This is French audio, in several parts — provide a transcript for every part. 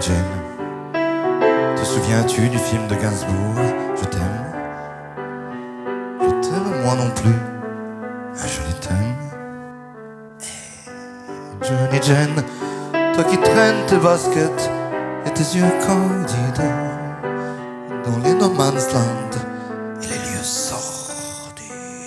Jane, te souviens-tu du film de Gainsbourg, Je t'aime, moi non plus, je t'aime. Johnny Jane, toi qui traînes tes baskets et tes yeux candides dans les no man's land et les lieux sordides.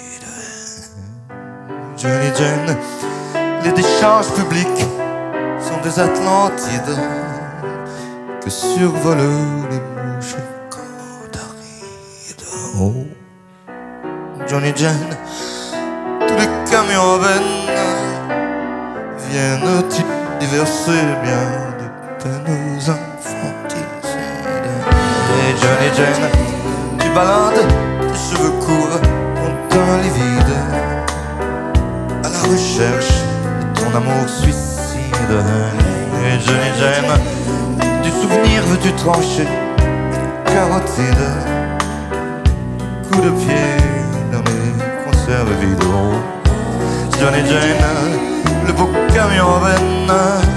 Johnny Jane, les décharges publiques sont des Atlantides que survolent les mouches candarides. Oh, Johnny Jane, tous les camions à veine viennent déverser bien de peines infanticides. Et Johnny Jane, tu balades tes cheveux courts, ton teint livide, à la recherche de ton amour suicide. Et Johnny Jane, du souvenir veux-tu trancher carotide, coup de pied dans les conserves vides. Johnny Jane, le beau camion à veine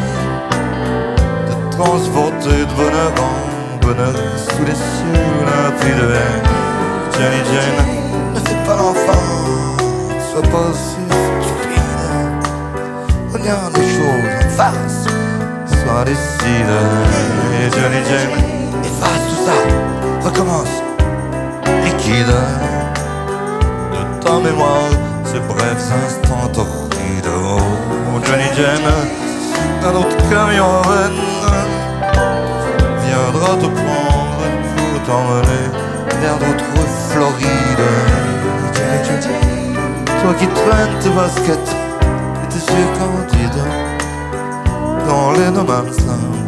te transporter de bonheur en bonheur sous les cieux limpides. Johnny Jane, ne fais pas l'enfant, sois pas si stupide, regarde les choses en face, sois décide. Et Johnny Jane, efface tout ça, recommence, liquide de ta mémoire ces brefs instants torrides. Oh, Johnny Jane, un autre camion à veine viendra te prendre pour t'emmener vers d'autres Florides. Johnny Jane, toi qui traînes tes baskets et tes yeux candides dans les no man's land